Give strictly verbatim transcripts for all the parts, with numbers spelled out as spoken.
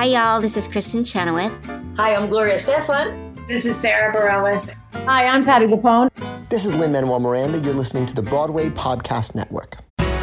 Hi, y'all. This is Kristen Chenoweth. Hi, I'm Gloria Stefan. This is Sarah Bareilles. Hi, I'm Patti LuPone. This is Lin-Manuel Miranda. You're listening to the Broadway Podcast Network.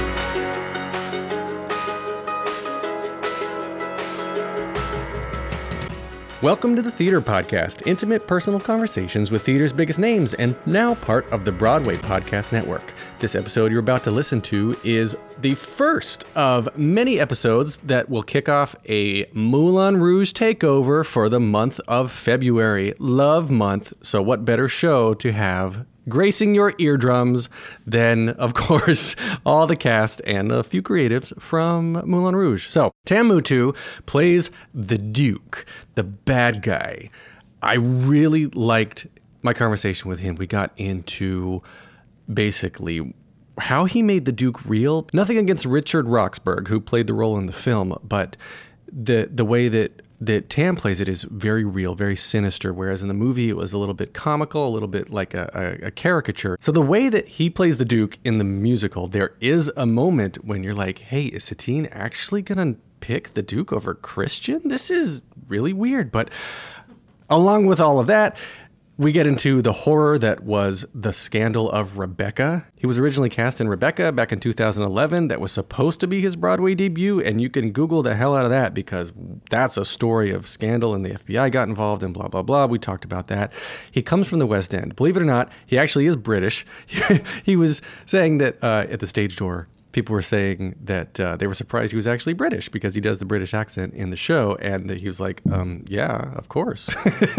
Welcome to the Theater Podcast, intimate personal conversations with theater's biggest names, and now part of the Broadway Podcast Network. This episode you're about to listen to is the first of many episodes that will kick off a Moulin Rouge takeover for the month of February, Love Month. So what better show to have gracing your eardrums than, of course, all the cast and a few creatives from Moulin Rouge. So, Tam Mutu plays the Duke, the bad guy. I really liked my conversation with him. We got into basically how he made the Duke real. Nothing against Richard Roxburgh, who played the role in the film, but the the way that that Tam plays it is very real, very sinister, whereas in the movie it was a little bit comical, a little bit like a, a, a caricature. So the way that he plays the Duke in the musical, there is a moment when you're like, hey, is Satine actually going to pick the Duke over Christian? This is really weird. But along with all of that, we get into the horror that was The Scandal of Rebecca. He was originally cast in Rebecca back in two thousand eleven. That was supposed to be his Broadway debut, and you can Google the hell out of that because that's a story of scandal and the F B I got involved and blah, blah, blah. We talked about that. He comes from the West End. Believe it or not, he actually is British. He was saying that uh, at the stage door, people were saying that uh, they were surprised he was actually British because he does the British accent in the show. And he was like, um, yeah, of course.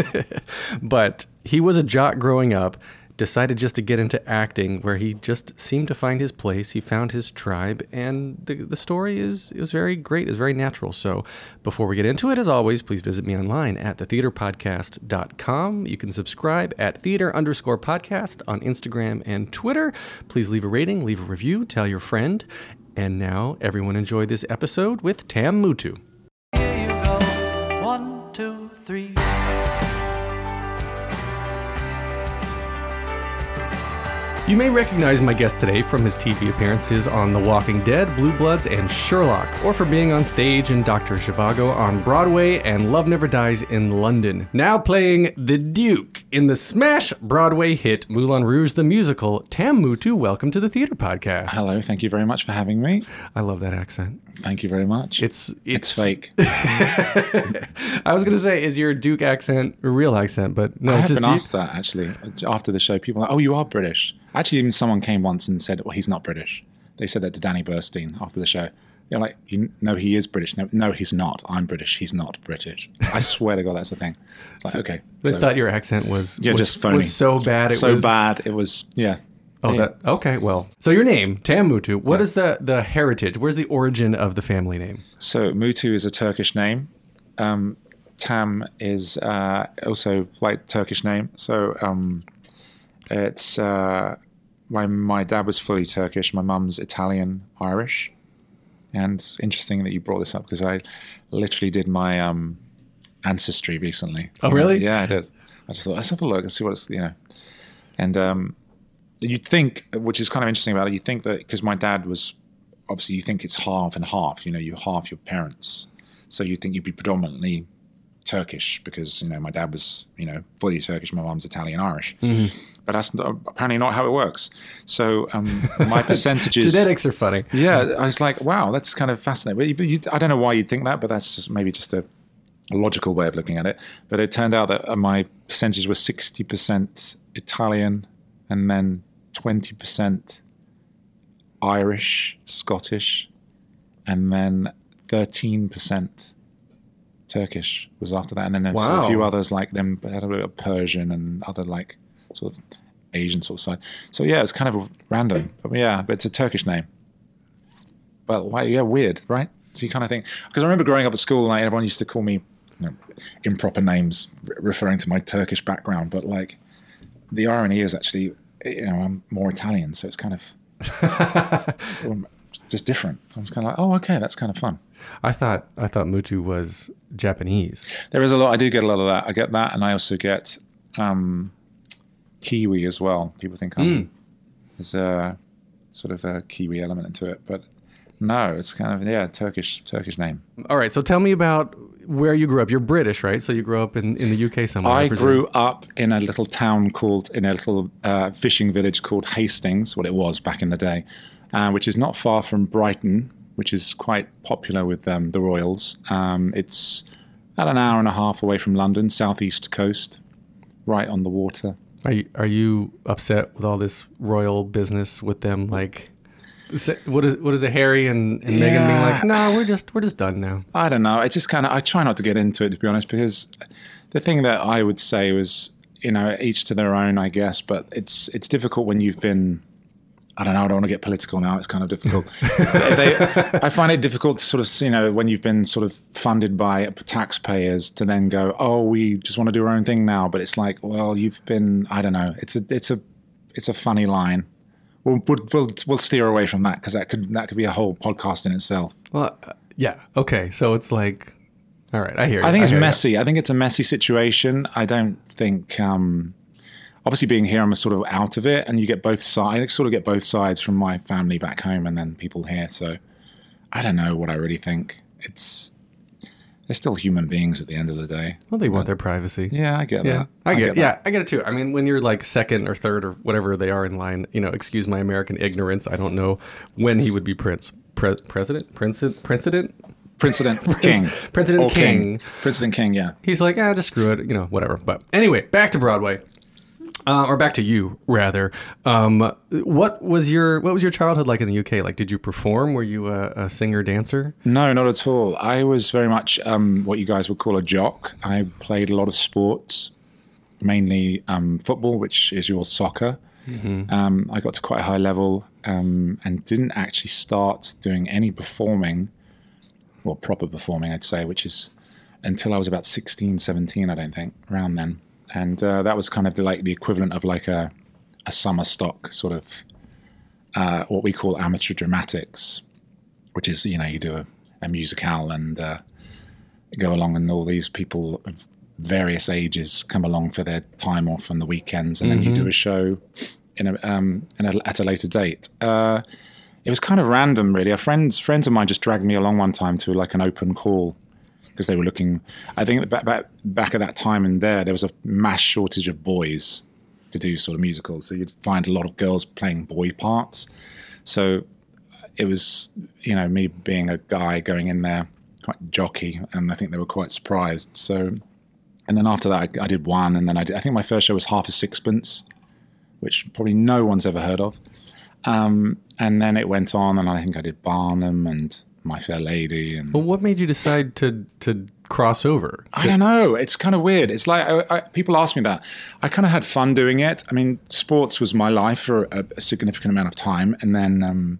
But he was a jock growing up, decided just to get into acting where he just seemed to find his place. He found his tribe, and the, the story is, is very great. It's very natural. So before we get into it, as always, please visit me online at the theater podcast dot com. You can subscribe at theater underscore podcast on Instagram and Twitter. Please leave a rating, leave a review, tell your friend. And now everyone enjoy this episode with Tam Mutu. Here you go. One, two, three. You may recognize my guest today from his T V appearances on The Walking Dead, Blue Bloods, and Sherlock, or for being on stage in Doctor Zhivago on Broadway and Love Never Dies in London. Now playing the Duke in the smash Broadway hit Moulin Rouge the Musical, Tam Mutu, welcome to the Theater Podcast. Hello, thank you very much for having me. I love that accent. Thank you very much. It's It's, it's, fake. I was going to say, is your Duke accent a real accent? But no, I it's have just been you. asked that, actually. After the show, people are like, oh, you are British. Actually, even someone came once and said, well, he's not British. They said that to Danny Burstein after the show. They're like, you, no, he is British. No, no, he's not. I'm British. He's not British. I swear to God, that's the thing. It's like, okay. They so, thought your accent was, yeah, was, just phony. was so bad. It so was, bad. It was, yeah. Oh, yeah. that okay. Well, so your name, Tam Mutu. What Yeah. is the the heritage? Where's the origin of the family name? So Mutu is a Turkish name. Um, Tam is uh, also like Turkish name. So um, it's uh, my my dad was fully Turkish. My mum's Italian Irish. And interesting that you brought this up because I literally did my um, ancestry recently. Oh, really? Yeah, I did. I just thought let's have a look and see what it's you know. And um, you'd think, which is kind of interesting about it, you think that because my dad was, obviously you think it's half and half, you know, you half your parents. So you think you'd be predominantly Turkish because, you know, my dad was, you know, fully Turkish, my mom's Italian Irish. Mm-hmm. But that's not, apparently not how it works. So um, my percentages... Genetics are funny. Yeah, I was like, wow, that's kind of fascinating. But you, you, I don't know why you'd think that, but that's just maybe just a, a logical way of looking at it. But it turned out that my percentage was sixty percent Italian and then twenty percent Irish, Scottish, and then thirteen percent Turkish was after that. And then Wow. a few others like them had a bit of Persian and other like sort of Asian sort of side. So yeah, it's kind of random. But yeah, but it's a Turkish name. But like, yeah, weird, right? So you kind of think, because I remember growing up at school, like everyone used to call me, you know, improper names re- referring to my Turkish background. But like the irony is actually, you know, I'm more Italian, so it's kind of just different. I was kind of like, oh, okay, that's kind of fun. I thought I thought Mutu was Japanese. There is a lot. I do get a lot of that. I get that, and I also get um, Kiwi as well. People think I'm Mm. there's a sort of a Kiwi element into it, but No, it's kind of yeah, Turkish Turkish name. All right, so tell me about where you grew up. You're British, right? So you grew up in, in the U K somewhere. I, I presume. grew up in a little town called, in a little uh, fishing village called Hastings, what it was back in the day, uh, which is not far from Brighton, which is quite popular with um, the Royals. Um, it's about an hour and a half away from London, southeast coast, right on the water. Are you, are you upset with all this royal business with them? Like, what is what is it, Harry and, and Yeah. Meghan being like, no, we're just we're just done now. I don't know. I just kind of I try not to get into it, to be honest, because the thing that I would say was, you know, each to their own, I guess. But it's it's difficult when you've been. I don't know. I don't want to get political now. It's kind of difficult. they, I find it difficult to sort of, you know, when you've been sort of funded by taxpayers to then go, oh, we just want to do our own thing now. But it's like, well, you've been. I don't know. It's a it's a it's a funny line. We'll we'll we'll steer away from that because that could that could be a whole podcast in itself. Well, uh, yeah, okay. So it's like, all right, I hear you. I think it's hear you. messy. I think it's a messy situation. I don't think, um, obviously being here, I'm sort of out of it, and you get both sides. I sort of get both sides from my family back home, and then people here. So I don't know what I really think. It's they're still human beings at the end of the day. Well, they want their privacy. Yeah, I get Yeah, that. I get, yeah, that. I get it too. I mean, when you're like second or third or whatever they are in line, you know, excuse my American ignorance. I don't know when he would be prince, pre- president, prince, president, President King, President Or King. President King. Yeah. He's like, ah, just screw it, you know, whatever. But anyway, back to Broadway. Uh, or back to you, rather. Um, what was your what was your childhood like in the U K? Like, did you perform? Were you a, a singer, dancer? No, not at all. I was very much um, what you guys would call a jock. I played a lot of sports, mainly um, football, which is your soccer. Mm-hmm. Um, I got to quite a high level um, and didn't actually start doing any performing, well, proper performing, I'd say, which is until I was about sixteen, seventeen, I don't think, around then. And uh, that was kind of like the equivalent of like a, a summer stock sort of uh, what we call amateur dramatics, which is, you know, you do a, a musicale and uh, go along, and all these people of various ages come along for their time off on the weekends, and mm-hmm. then you do a show in a, um, in a, at a later date. Uh, it was kind of random, really. A friends friends of mine just dragged me along one time to like an open call, because they were looking, I think back, back, back at that time and there, there was a mass shortage of boys to do sort of musicals. So you'd find a lot of girls playing boy parts. So it was, you know, me being a guy going in there, quite jockey, and I think they were quite surprised. So, and then after that, I, I did one, and then I did, I think my first show was Half a Sixpence, which probably no one's ever heard of. Um, and then it went on, and I think I did Barnum and My Fair Lady. And well, what made you decide to to cross over? I don't know. It's kind of weird. It's like I, I, people ask me that. I kind of had fun doing it. I mean, sports was my life for a, a significant amount of time, and then um,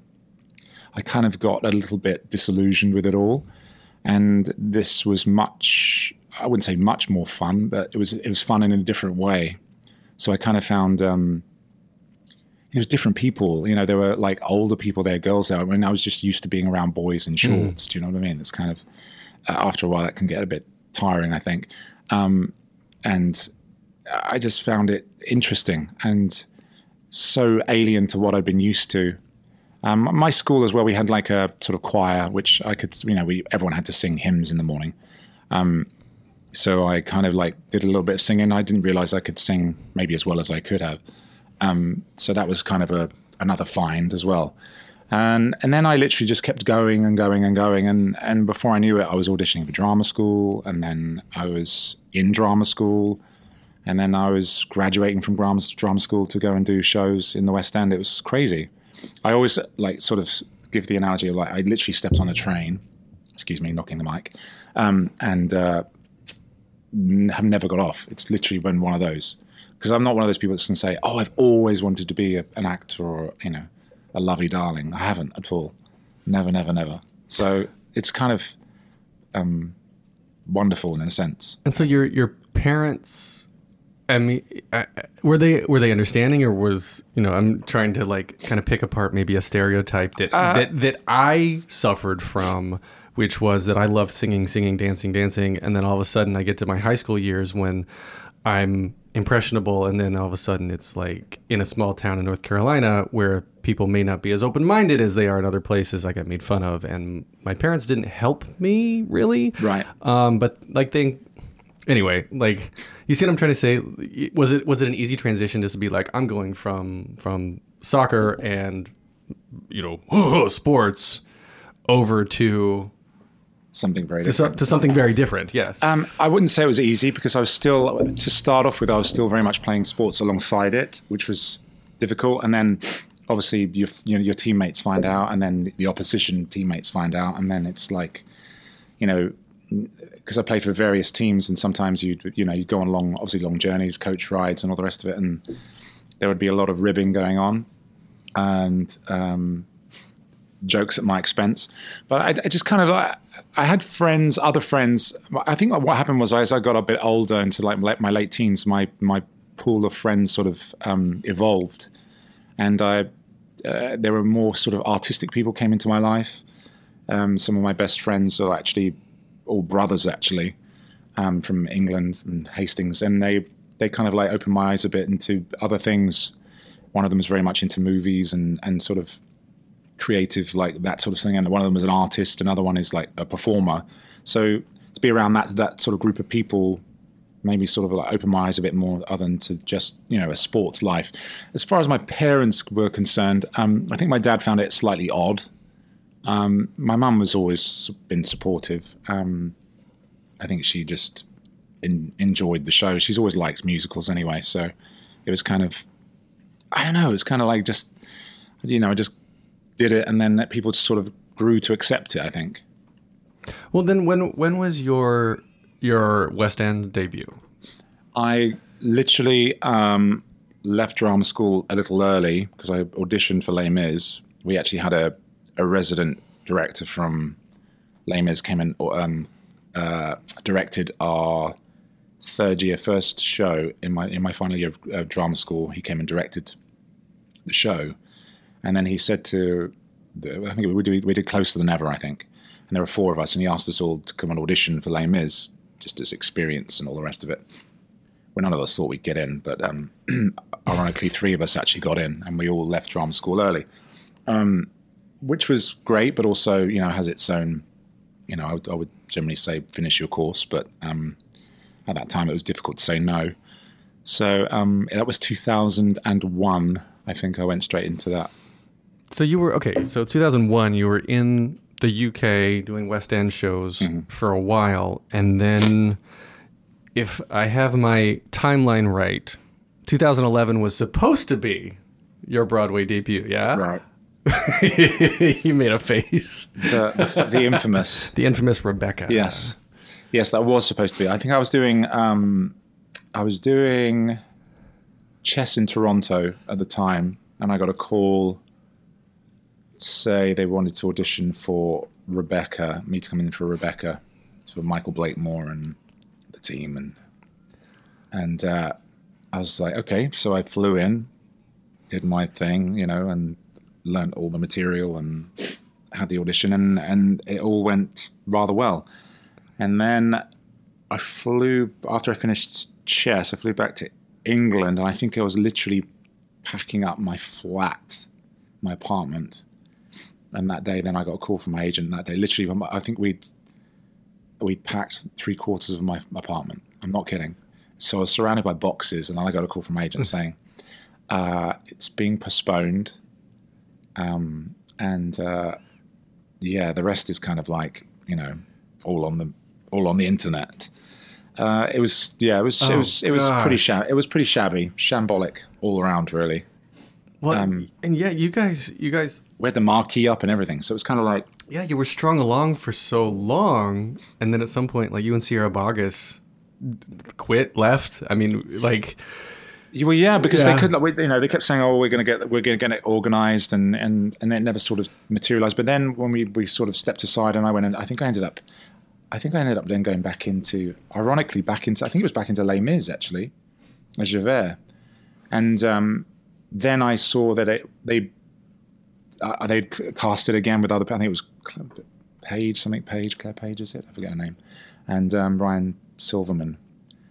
I kind of got a little bit disillusioned with it all. And this was much, I wouldn't say much more fun, but it was it was fun in a different way. So I kind of found. Um, There was different people, you know, there were like older people there, girls there. I mean, I was just used to being around boys in shorts. Mm. Do you know what I mean? It's kind of, uh, after a while, that can get a bit tiring, I think. Um, and I just found it interesting and so alien to what I'd been used to. Um, my school as well, we had like a sort of choir, which I could, you know, we everyone had to sing hymns in the morning. Um, so I kind of like did a little bit of singing. I didn't realize I could sing maybe as well as I could have. Um, so that was kind of a another find as well. And and then I literally just kept going and going and going. And, and before I knew it, I was auditioning for drama school. And then I was in drama school. And then I was graduating from drama, drama school to go and do shows in the West End. It was crazy. I always like sort of give the analogy of like I literally stepped on a train, excuse me, knocking the mic, um, and uh, have never got off. It's literally been one of those. Because I'm not one of those people that's going to say, oh, I've always wanted to be a, an actor or, you know, a lovey darling. I haven't at all. Never, never, never. So it's kind of um, wonderful in a sense. And so your your parents, I mean, uh, were they were they understanding, or was, you know, I'm trying to like kind of pick apart maybe a stereotype that uh, that that I suffered from, which was that I loved singing, singing, dancing, dancing, and then all of a sudden I get to my high school years when I'm impressionable, and then all of a sudden it's like in a small town in North Carolina where people may not be as open-minded as they are in other places. I got made fun of, and my parents didn't help me really. Right. Um, but like they, anyway, like you see what I'm trying to say? Was it was it an easy transition just to be like, I'm going from from soccer and you know sports over to Something very to, different. to something very different? Yes. Um, I wouldn't say it was easy because I was still, to start off with, I was still very much playing sports alongside it, which was difficult. And then obviously your, you know, your teammates find out, and then the opposition teammates find out. And then it's like, you know, because I played for various teams, and sometimes you'd, you know, you'd go on long, obviously long journeys, coach rides and all the rest of it. And there would be a lot of ribbing going on and um, jokes at my expense. But I, I just kind of like, I had friends, other friends. I think what happened was as I got a bit older into like my late teens, my my pool of friends sort of um, evolved, and I uh, there were more sort of artistic people came into my life. Um, some of my best friends are actually all brothers, actually, um, from England and Hastings, and they they kind of like opened my eyes a bit into other things. One of them was very much into movies and and sort of creative, like that sort of thing, and one of them is an artist, another one is like a performer. So to be around that that sort of group of people made me sort of like open my eyes a bit more, other than to just, you know, a sports life. As far as my parents were concerned, um, I think my dad found it slightly odd. Um, my mum has always been supportive. Um, I think she just in, enjoyed the show. She's always liked musicals anyway, so it was kind of, I don't know, it was kind of like just, you know, I just did it, and then people sort of grew to accept it, I think. Well, then when when was your your West End debut? I literally um, left drama school a little early because I auditioned for Les Mis. We actually had a, a resident director from Les Mis came in, um, uh, directed our third year first show in my in my final year of uh, drama school. He came and directed the show. And then he said to, the, I think we did, we did Closer Than Ever, I think. And there were four of us, and he asked us all to come and audition for Les Mis, just as experience and all the rest of it. Well, none of us thought we'd get in, but um, ironically, three of us actually got in, and we all left drama school early, um, which was great, but also, you know, has its own, you know, I would, I would generally say finish your course, but um, at that time it was difficult to say no. So um, that was two thousand one, I think I went straight into that. So you were, okay, so two thousand one, you were in the U K doing West End shows mm-hmm. for a while, and then, if I have my timeline right, two thousand eleven was supposed to be your Broadway debut, yeah? Right. You made a face. The, the, the infamous. The infamous Rebecca. Yes. Yes, that was supposed to be. I think I was doing, um, I was doing chess in Toronto at the time, and I got a call say they wanted to audition for Rebecca, me to come in for Rebecca, for Michael Blakemore and the team, and and uh, I was like, okay, so I flew in, did my thing, you know, and learnt all the material and had the audition, and, and it all went rather well. And then I flew, after I finished chess, I flew back to England, and I think I was literally packing up my flat, my apartment. And that day, then I got a call from my agent that day. Literally, I think we'd we'd packed three quarters of my apartment. I'm not kidding. So I was surrounded by boxes, and then I got a call from my agent saying, uh, it's being postponed. Um, and uh, yeah, the rest is kind of like, you know, all on the all on the internet. Uh, it was yeah, it was oh, it was it was gosh. pretty shabby. It was pretty shabby, shambolic all around, really. Well, um, and yeah, you guys, you guys. We had the marquee up and everything, so it was kind of like... Yeah, you were strung along for so long, and then at some point, like, you and Sierra Boggess quit, left. I mean, like... Well, yeah, because yeah. they couldn't, you know, they kept saying, oh, we're going to get we're going to get it organized, and, and, and it never sort of materialized. But then when we, we sort of stepped aside, and I went, and I think I ended up, I think I ended up then going back into, ironically, back into, I think it was back into Les Mis, actually, as Javert. And um, then I saw that it, they... Uh, they'd cast it again with other people. I think it was Page, something Page, Claire Page, is it? I forget her name. And um, Ryan Silverman.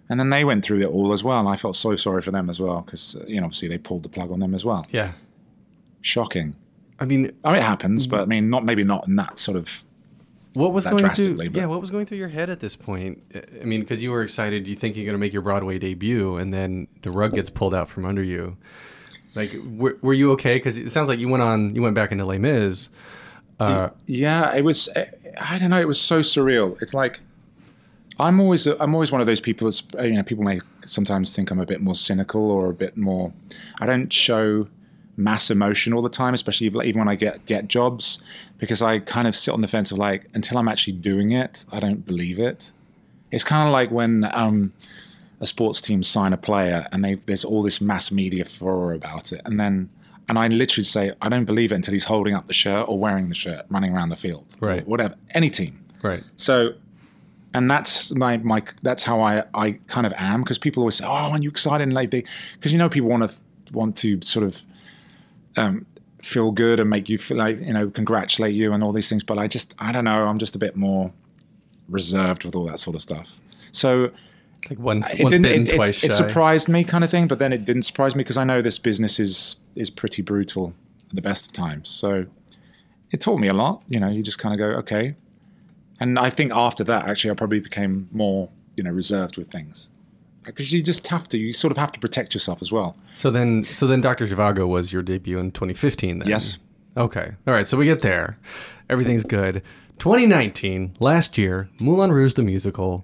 And then they went through it all as well, and I felt so sorry for them as well because, uh, you know, obviously they pulled the plug on them as well. Yeah. Shocking. I mean, I mean, it happens, but I mean, not maybe not in that sort of what was that going drastically. through? But Yeah, what was going through your head at this point? I mean, because you were excited, you think you're going to make your Broadway debut, and then the rug gets pulled out from under you. Like, were, were you okay? Because it sounds like you went on, you went back into Les Mis. Uh, yeah, it was. I don't know. It was so surreal. It's like I'm always. I'm always one of those people. That's, you know, people may sometimes think I'm a bit more cynical or a bit more. I don't show mass emotion all the time, especially even when I get get jobs, because I kind of sit on the fence of like, until I'm actually doing it, I don't believe it. It's kind of like when um, a sports team sign a player and they there's all this mass media furor about it, and then. And I literally say, I don't believe it until he's holding up the shirt or wearing the shirt, running around the field, right? Whatever, any team, right? So, and that's my my that's how I, I kind of am, because people always say, oh, aren't you excited? And like they, because you know people want to want to sort of um, feel good and make you feel like, you know, congratulate you and all these things. But I just I don't know, I'm just a bit more reserved with all that sort of stuff. So. Like once, It once didn't- bitten, it, it- twice shy. It surprised me, kind of thing, but then it didn't surprise me because I know this business is is pretty brutal at the best of times. So it taught me a lot. You know, you just kind of go, okay. And I think after that, actually, I probably became more, you know, reserved with things, because you just have to. You sort of have to protect yourself as well. So then, so then, Doctor Zhivago was your debut in twenty fifteen. Then, Yes. Okay. All right. So we get there. Everything's good. twenty nineteen, last year, Moulin Rouge the musical.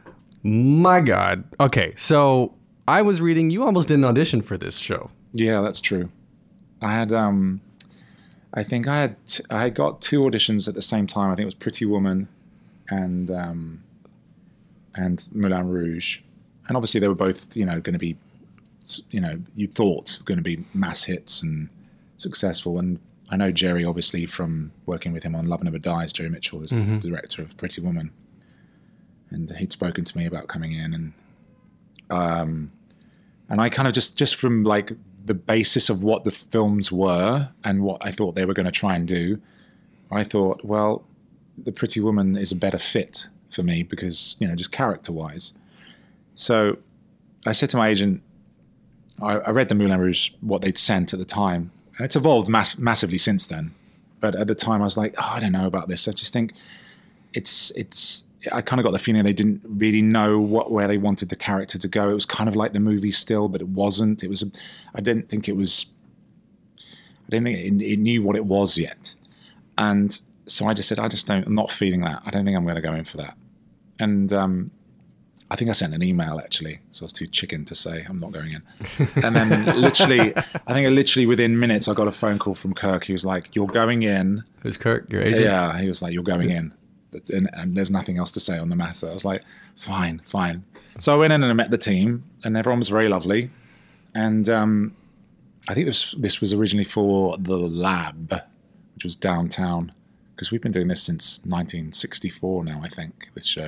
My God. Okay, so I was reading, you almost didn't audition for this show. Yeah, that's true. I had, um, I think I had, t- I had got two auditions at the same time. I think it was Pretty Woman and um, and Moulin Rouge, and obviously they were both, you know, going to be, you know, you thought going to be mass hits and successful. And I know Jerry, obviously, from working with him on Love Never Dies. Jerry Mitchell is Mm-hmm. the director of Pretty Woman. And he'd spoken to me about coming in, and um, and I kind of just just from like the basis of what the films were and what I thought they were going to try and do, I thought, well, The Pretty Woman is a better fit for me because, you know, just character wise. So I said to my agent, I, I read the Moulin Rouge, what they'd sent at the time, and it's evolved mass- massively since then. But at the time, I was like, oh, I don't know about this. I just think it's it's. I kind of got the feeling they didn't really know what where they wanted the character to go. It was kind of like the movie still, but it wasn't. It was. A, I didn't think it was. I didn't think it, it knew what it was yet, and so I just said, I just don't. I'm not feeling that. I don't think I'm going to go in for that. And um, I think I sent an email actually, so I was too chicken to say I'm not going in. And then literally, I think literally within minutes, I got a phone call from Kirk. He was like, "You're going in." Who's Kirk, your agent? Yeah, he was like, "You're going in." And, and there's nothing else to say on the matter. I was like, fine, fine. So I went in and I met the team, and everyone was very lovely. And um, I think this this was originally for the Lab, which was downtown, because we've been doing this since nineteen sixty-four now, I think, this show.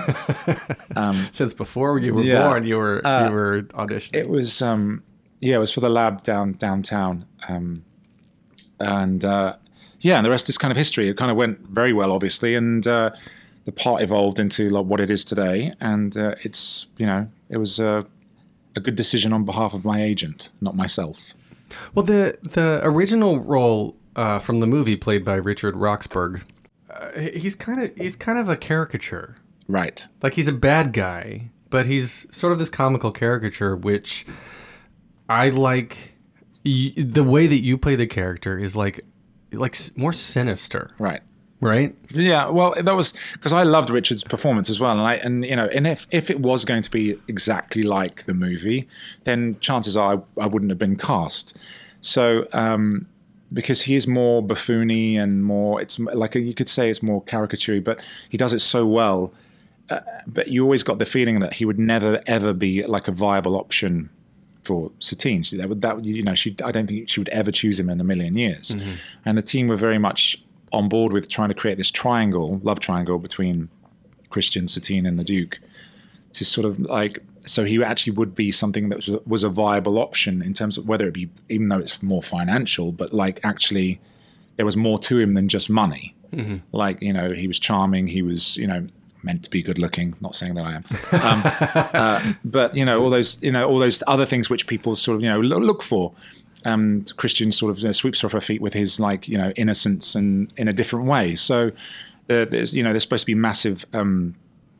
um, Since before you were Yeah. born, you were Uh, you were auditioning. it was, um, yeah, it was for the Lab down downtown. Um, and uh, yeah, and the rest is kind of history. It kind of went very well, obviously, and uh, the part evolved into like what it is today. And uh, it's, you know, it was uh, a good decision on behalf of my agent, not myself. Well, the the original role uh, from the movie, played by Richard Roxburgh, uh, he's kind of he's kind of a caricature. Right. Like he's a bad guy, but he's sort of this comical caricature, which I like. Y- the way that you play the character is like like s- more sinister, Right. right? Yeah, well, that was because I loved Richard's performance as well, and I, and you know, and if if it was going to be exactly like the movie, then chances are I, I wouldn't have been cast. So, um, because he is more buffoony and more, it's like a, you could say it's more caricature, but he does it so well. Uh, but you always got the feeling that he would never ever be like a viable option for Satine. That would that would, you know, she I don't think she would ever choose him in a million years. Mm-hmm. And the team were very much on board with trying to create this triangle, love triangle between Christian, Satine, and the Duke, to sort of like, so he actually would be something that was a, was a viable option in terms of whether it be, even though it's more financial, but like actually there was more to him than just money. Mm-hmm. Like, you know, he was charming, he was, you know, meant to be good looking. Not saying that I am, um, uh, but you know all those you know all those other things which people sort of you know look for. Um, Christian sort of you know, sweeps off her feet with his like you know innocence and in a different way. So uh, there's you know there's supposed to be massive um,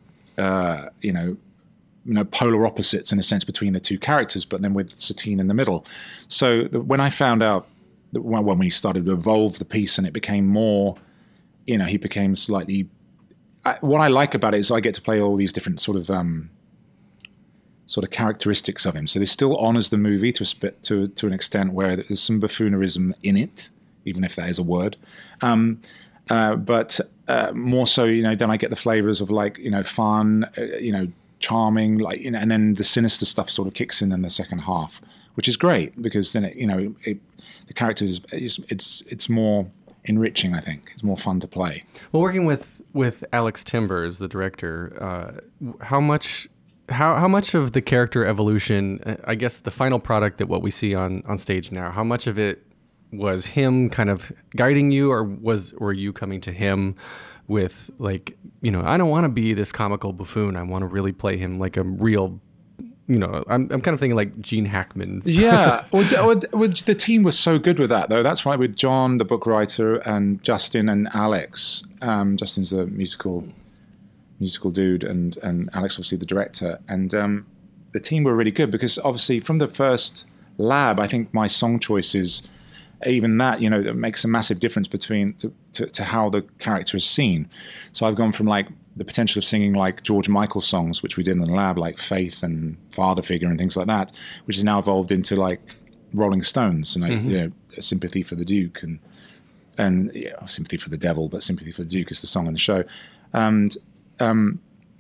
uh, you know. you know, polar opposites in a sense between the two characters, but then with Satine in the middle. So the, when I found out that when, when we started to evolve the piece and it became more, you know, he became slightly. I, what I like about it is I get to play all these different sort of um, sort of characteristics of him. So this still honors the movie to a spit, to to an extent where there's some buffoonerism in it, even if that is a word. Um, uh, but uh, more so, you know, then I get the flavors of like you know fun, uh, you know. charming, like you know, and then the sinister stuff sort of kicks in in the second half, which is great because then it, you know, it, the characters it's, it's it's more enriching. I think it's more fun to play. Well, working with with Alex Timbers, the director, uh, how much how how much of the character evolution, I guess, the final product that what we see on on stage now, how much of it was him kind of guiding you, or was were you coming to him? With like, you know, I don't want to be this comical buffoon. I want to really play him like a real, you know, I'm I'm kind of thinking like Gene Hackman. Yeah, well, the team was so good with that though. That's why with John, the book writer, and Justin and Alex. Um, Justin's a musical musical dude, and and Alex obviously the director. And um, the team were really good because obviously from the first lab, I think my song choices. Even that, you know, it makes a massive difference between to, to, to how the character is seen. So I've gone from like the potential of singing like George Michael songs, which we did in the lab, like Faith and Father Figure and things like that, which is now evolved into like Rolling Stones and like, mm-hmm. you know, Sympathy for the Duke and and yeah, Sympathy for the Devil, but Sympathy for the Duke is the song in the show. And um,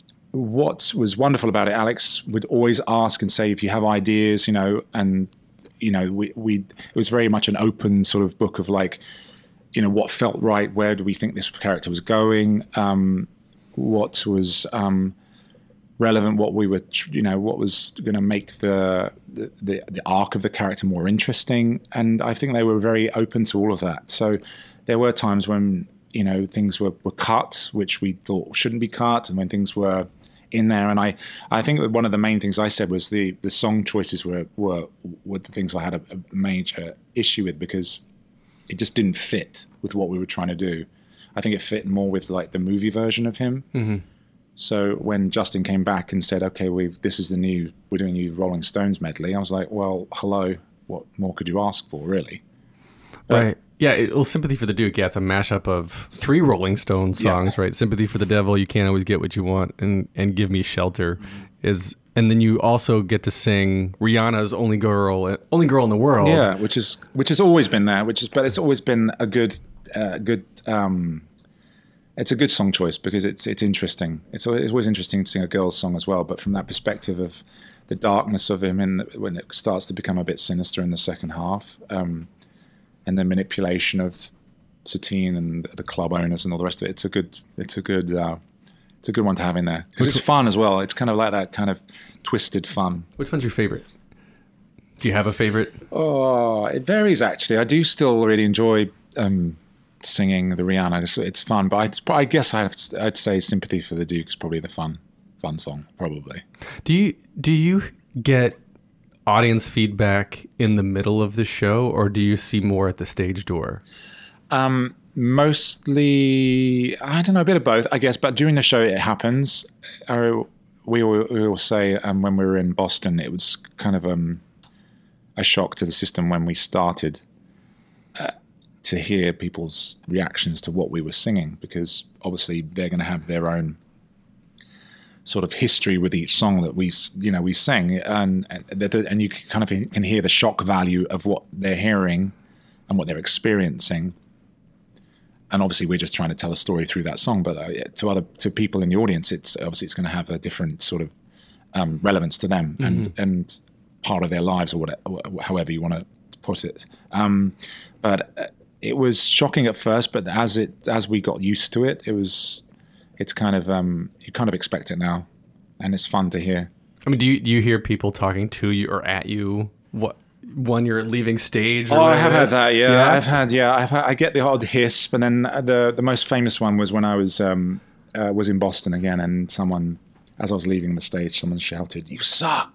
what was wonderful about it, Alex would always ask and say, if you have ideas, you know, and you know, we, we, it was very much an open sort of book of like, you know, what felt right, where do we think this character was going, um, what was um, relevant, what we were, you know, what was going to make the, the, the, the arc of the character more interesting. And I think they were very open to all of that. So there were times when, you know, things were, were cut, which we thought shouldn't be cut, and when things were in there, and I, I think that one of the main things I said was the, the song choices were, were were the things I had a, a major issue with because it just didn't fit with what we were trying to do. I think it fit more with like the movie version of him. Mm-hmm. So when Justin came back and said, "Okay, we this is the new we're doing a new Rolling Stones medley," I was like, "Well, hello, what more could you ask for, really?" But, right. Yeah, it, well, Sympathy for the Duke, yeah, it's a mashup of three Rolling Stones songs, yeah. right? Sympathy for the Devil, You Can't Always Get What You Want, and, and Give Me Shelter. Mm-hmm. is, and then you also get to sing Rihanna's Only Girl Only Girl in the World. Yeah, which is which has always been there, which is but it's always been a good uh, good um, it's a good song choice because it's it's interesting. It's always, it's always interesting to sing a girl's song as well, but from that perspective of the darkness of him in the, when it starts to become a bit sinister in the second half. Um, and the manipulation of Satine and the club owners and all the rest of it. It's a good, it's a good, uh, it's a good one to have in there because it's fun as well. It's kind of like that kind of twisted fun. Which one's your favorite? Do you have a favorite? Oh, it varies actually. I do still really enjoy um, singing the Rihanna. It's, it's fun, but I, I guess I'd, I'd say Sympathy for the Duke is probably the fun, fun song, probably. Do you do you get audience feedback in the middle of the show, or do you see more at the stage door? Um, mostly, I don't know, a bit of both, I guess. But during the show, it happens. Uh, we will, we will say um, when we were in Boston, it was kind of um, a shock to the system when we started uh, to hear people's reactions to what we were singing, because obviously they're going to have their own sort of history with each song that we, you know, we sing, and and, and you kind of can hear the shock value of what they're hearing and what they're experiencing. And obviously, we're just trying to tell a story through that song. But uh, to other to people in the audience, it's obviously it's going to have a different sort of um, relevance to them mm-hmm. and and part of their lives, or whatever, however you want to put it. Um, but it was shocking at first, but as it as we got used to it, it was. It's kind of um, you kind of expect it now, and it's fun to hear. I mean, do you do you hear people talking to you or at you? What when you're leaving stage? Or oh, I have had that. Yeah, yeah, I've had. Yeah, I've had, I get the odd hiss, but then the the most famous one was when I was um, uh, was in Boston again, and someone, as I was leaving the stage, someone shouted, "You suck!"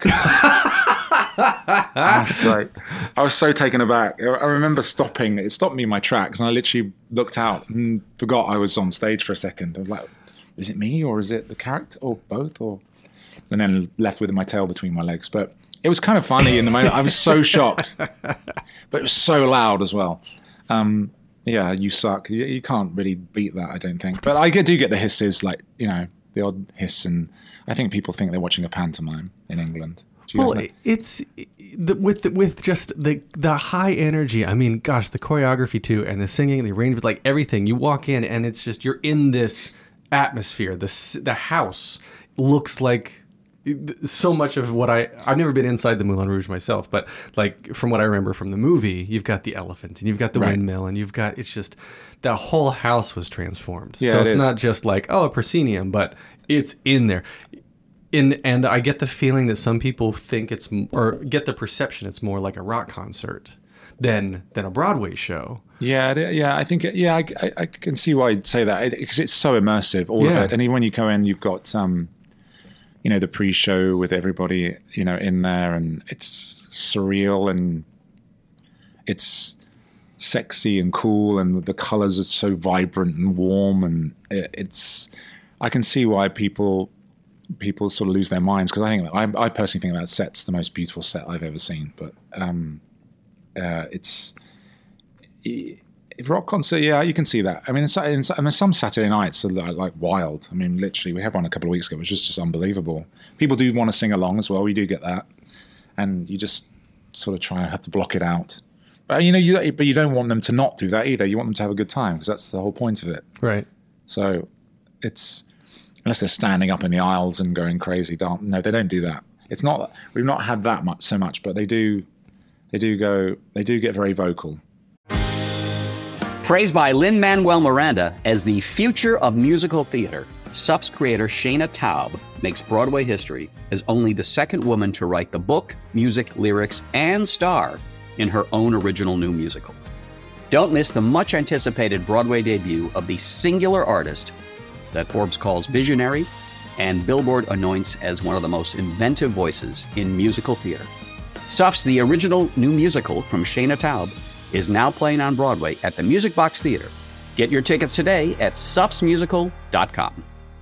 I, was like, I was so taken aback. I remember stopping. It stopped me in my tracks, and I literally looked out and forgot I was on stage for a second. I was like, "Is it me, or is it the character, or both?" Or and then left with my tail between my legs. But it was kind of funny in the moment. I was so shocked, but it was so loud as well. Um, yeah, you suck. You, you can't really beat that, I don't think. But I do get the hisses, like, you know, the odd hiss, and I think people think they're watching a pantomime in England. Do you Well, guys know? it's the, with the, with just the the high energy. I mean, gosh, the choreography too, and the singing, the arrangement, like everything. You walk in, and it's just you're in this atmosphere. The s- the house looks like so much of what I I've never been inside the Moulin Rouge myself, but like from what I remember from the movie, you've got the elephant and you've got the Right. windmill and you've got it's just the whole house was transformed. Yeah, so it it's is. not just like oh a proscenium, but it's in there. In and I get the feeling that some people think it's m- or get the perception it's more like a rock concert than than a Broadway show. Yeah, it- yeah. I think, it- yeah, I, I, I can see why you'd say that because it's so immersive, all Yeah. of it. And even when you go in, you've got um, you know, the pre-show with everybody, you know, in there, and it's surreal and it's sexy and cool, and the colors are so vibrant and warm, and it, it's. I can see why people people sort of lose their minds because I think I, I personally think that set's the most beautiful set I've ever seen. But um, uh, it's. Rock concert, yeah, you can see that. I mean, it's, it's, I mean, some Saturday nights are like, like wild. I mean, literally, we had one a couple of weeks ago, which was just unbelievable. People do want to sing along as well. We do get that, and you just sort of try and have to block it out. But you know, you but you don't want them to not do that either. You want them to have a good time because that's the whole point of it. Right. So it's unless they're standing up in the aisles and going crazy. Don't, no, they don't do that. It's not. We've not had that much so much, but they do. They do go. They do get very vocal. Praised by Lin-Manuel Miranda as the future of musical theater, S U F's creator Shana Taub makes Broadway history as only the second woman to write the book, music, lyrics, and star in her own original new musical. Don't miss the much-anticipated Broadway debut of the singular artist that Forbes calls visionary and Billboard anoints as one of the most inventive voices in musical theater. S U F's The Original New Musical from Shana Taub is now playing on Broadway at the Music Box Theater. Get your tickets today at sufs musical dot com.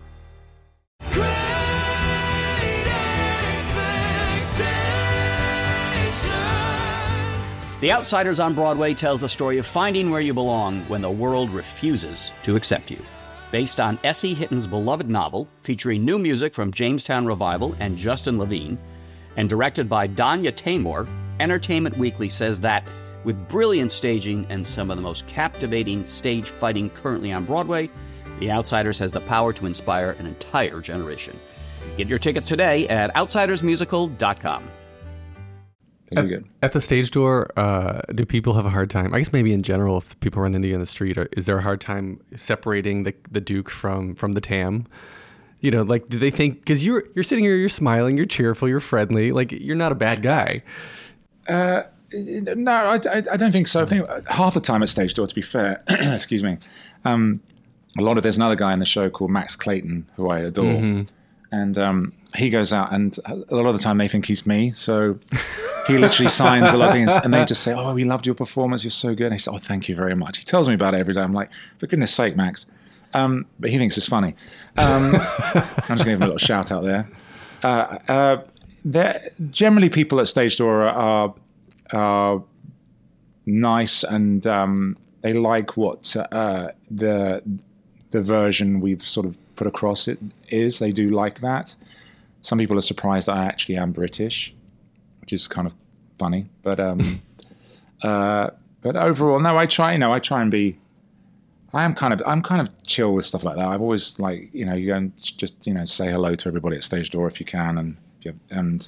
The Outsiders on Broadway tells the story of finding where you belong when the world refuses to accept you. Based on S E Hitton's beloved novel, featuring new music from Jamestown Revival and Justin Levine, and directed by Danya Taymor, Entertainment Weekly says that with brilliant staging and some of the most captivating stage fighting currently on Broadway, The Outsiders has the power to inspire an entire generation. Get your tickets today at outsiders musical dot com. They do At, good. at the stage door, uh, do people have a hard time? I guess maybe in general, if people run into you in the street, or, is there a hard time separating the the Duke from from the Tam? You know, like, do they think because you're you're sitting here, you're smiling, you're cheerful, you're friendly, like you're not a bad guy? Uh, no, I, I, I don't think so. I think half the time at stage door, to be fair, excuse me, um, a lot of there's another guy in the show called Max Clayton who I adore, Mm-hmm. and um, he goes out, and a lot of the time they think he's me, so he literally signs a lot of things, and they just say, "Oh, we loved your performance. You're so good." And he says, "Oh, thank you very much." He tells me about it every day. I'm like, "For goodness sake, Max!" Um, but he thinks it's funny. Um, I'm just going to give him a little shout out there. Uh, uh, there generally, people at stage door are. are nice, and um, they like what uh, the the version we've sort of put across it is. They do like that. Some people are surprised that I actually am British, which is kind of funny. But um, uh, but overall, no, I try. You know, I try and be. I am kind of I'm kind of chill with stuff like that. I've always like you know you go and just you know say hello to everybody at stage door if you can, and if you have, and.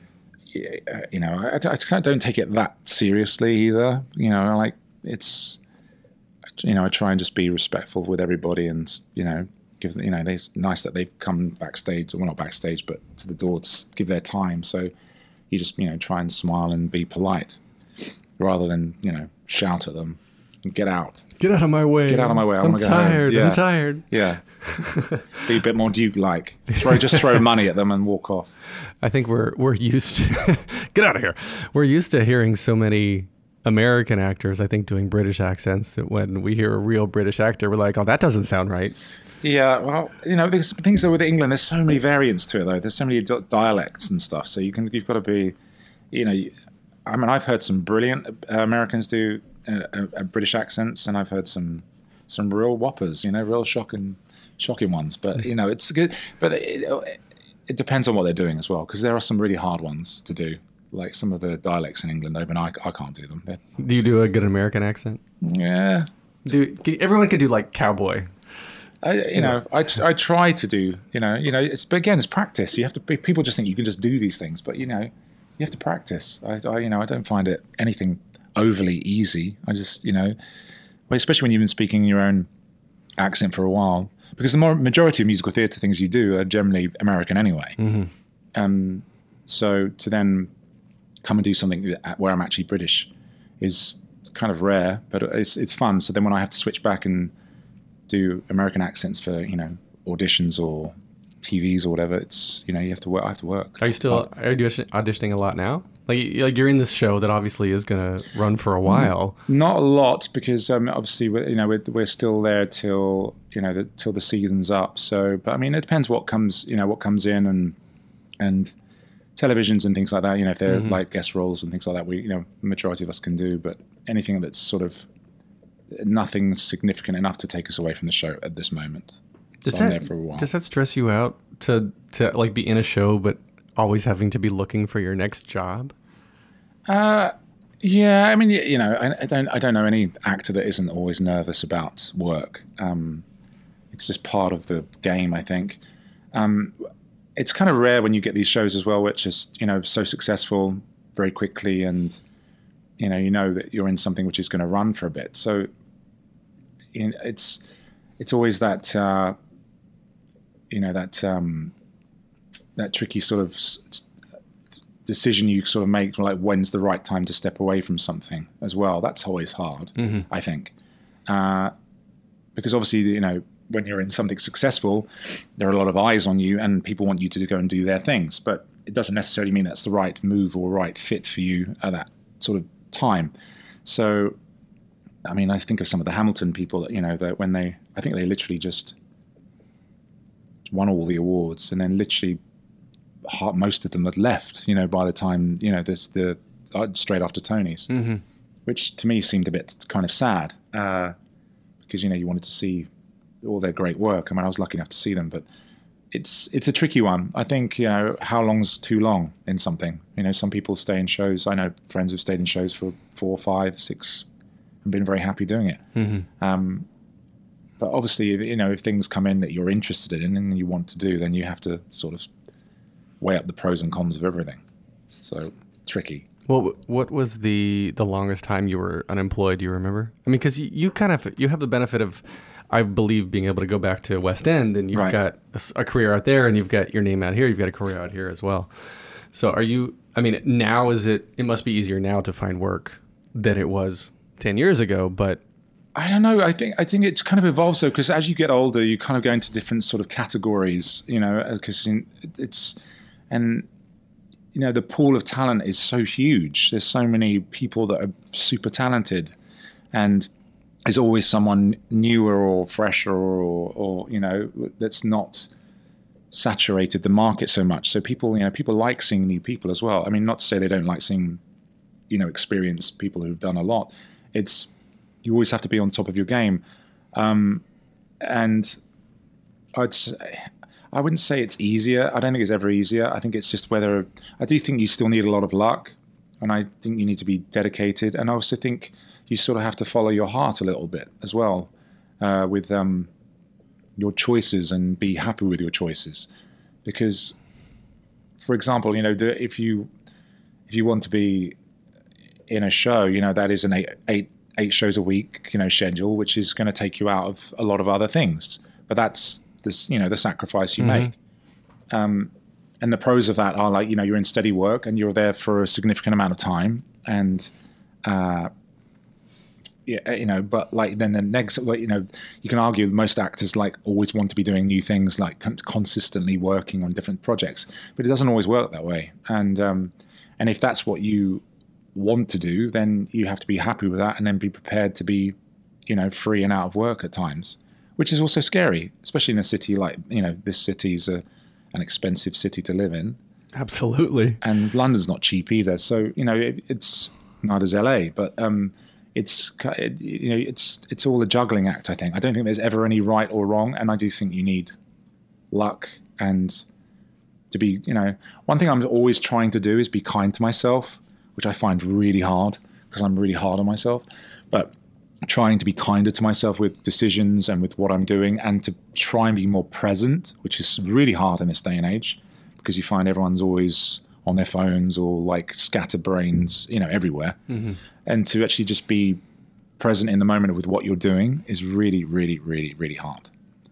You know, I, I don't take it that seriously either. You know, like it's, you know, I try and just be respectful with everybody, and you know, give you know, it's nice that they've come backstage, well, not backstage, but to the door to give their time. So you just you know try and smile and be polite, rather than you know shout at them. Get out. Get out of my way. Get out of my way. I I'm want to go home. tired. Yeah. I'm tired. Yeah. Be a bit more Duke-like. Throw, just throw money at them and walk off. I think we're we're used to get out of here. We're used to hearing so many American actors, I think, doing British accents that when we hear a real British actor, we're like, oh, that doesn't sound right. Yeah, well, you know, there's things that with England, there's so many variants to it, though. There's so many di- dialects and stuff. So you can, you've got to be, you know, I mean, I've heard some brilliant uh, Americans do uh, uh, British accents, and I've heard some some real whoppers, you know, real shocking, shocking ones. But you know, it's good. But it, it depends on what they're doing as well, because there are some really hard ones to do, like some of the dialects in England. Even I, I can't do them. They're, Do you do a good American accent? yeah, Do can, everyone could do like cowboy? I, you know, I, I try to do, you know, you know, it's, but again, it's practice. You have to be, people just think you can just do these things, but you know, you have to practice. I, I, you know, I don't find it anything overly easy. I just, you know, well, especially when you've been speaking your own accent for a while, because the more majority of musical theatre things you do are generally American anyway. Mm-hmm. Um, so to then come and do something where I'm actually British is kind of rare, but it's it's fun. So then when I have to switch back and do American accents for, you know, auditions or T Vs or whatever, it's, you know, you have to work. I have to work. Are you still But, are you auditioning a lot now? Like, like you're in this show that obviously is going to run for a while. Not a lot, because um, obviously we're, you know we're, we're still there till you know the, till the season's up. So, but I mean, it depends what comes you know what comes in and and televisions and things like that. You know, if they're Mm-hmm. like guest roles and things like that, we you know the majority of us can do. But anything that's sort of nothing significant enough to take us away from the show at this moment. Does So I'm that there for a while. does that stress you out to to like be in a show but always having to be looking for your next job? Uh, yeah, I mean, y- you know, I, I don't, I don't know any actor that isn't always nervous about work. Um, it's just part of the game, I think. Um, it's kind of rare when you get these shows as well, which is, you know, so successful very quickly, and you know, you know that you're in something which is going to run for a bit. So, you know, it's, it's always that, uh, you know, that um, that tricky sort of s- decision you sort of make, like when's the right time to step away from something as well. That's always hard, Mm-hmm. I think, uh, because obviously, you know, when you're in something successful, there are a lot of eyes on you, and people want you to go and do their things. But it doesn't necessarily mean that's the right move or right fit for you at that sort of time. So, I mean, I think of some of the Hamilton people that, you know, that when they, I think they literally just won all the awards, and then literally ha- most of them had left, you know, by the time, you know, this the uh, straight after Tony's, Mm-hmm. which to me seemed a bit kind of sad, uh, because, you know, you wanted to see all their great work. I mean, I was lucky enough to see them, but it's it's a tricky one. I think, you know, how long's too long in something? You know, some people stay in shows. I know friends who've stayed in shows for four, five, six, and been very happy doing it. Mm-hmm. Um, but obviously, you know, if things come in that you're interested in and you want to do, then you have to sort of weigh up the pros and cons of everything. So tricky. Well, what was the the longest time you were unemployed? Do you remember? I mean, because you, you kind of you have the benefit of, I believe, being able to go back to West End, and you've Right. got a, s- a career out there, and you've got your name out here. You've got a career out here as well. So, are you? I mean, now is it? It must be easier now to find work than it was ten years ago. But I don't know. I think I think it kind of evolves though, because as you get older, you kind of go into different sort of categories. You know, because it's and you know the pool of talent is so huge. There's so many people that are super talented, and there's always someone newer or fresher or or you know that's not saturated the market so much. So people, you know, people like seeing new people as well. I mean, not to say they don't like seeing, you know, experienced people who've done a lot. It's you always have to be on top of your game, um, and I'd say, I wouldn't say it's easier. I don't think it's ever easier. I think it's just whether I do think you still need a lot of luck, and I think you need to be dedicated, and I also think you sort of have to follow your heart a little bit as well, uh, with um, your choices, and be happy with your choices, because, for example, you know, the, if you if you want to be in a show, you know, that is an eight eight eight shows a week, you know, schedule, which is going to take you out of a lot of other things. But that's this, you know, the sacrifice you Mm-hmm. make. Um, and the pros of that are, like, you know, you're in steady work and you're there for a significant amount of time, and uh, yeah, you know, but like then the next, like, you know, you can argue most actors like always want to be doing new things, like con- consistently working on different projects, but it doesn't always work that way. And um, and if that's what you want to do, then you have to be happy with that, and then be prepared to be, you know, free and out of work at times, which is also scary, especially in a city like, you know, this city is a, an expensive city to live in. Absolutely. And London's not cheap either. So, you know, it, it's neither is L A, but um, it's, it, you know, it's, it's all a juggling act, I think. I don't think there's ever any right or wrong. And I do think you need luck and to be, you know, one thing I'm always trying to do is be kind to myself, which I find really hard because I'm really hard on myself, but trying to be kinder to myself with decisions and with what I'm doing, and to try and be more present, which is really hard in this day and age, because you find everyone's always on their phones or like scatterbrains, you know, everywhere. Mm-hmm. And to actually just be present in the moment with what you're doing is really, really, really, really hard.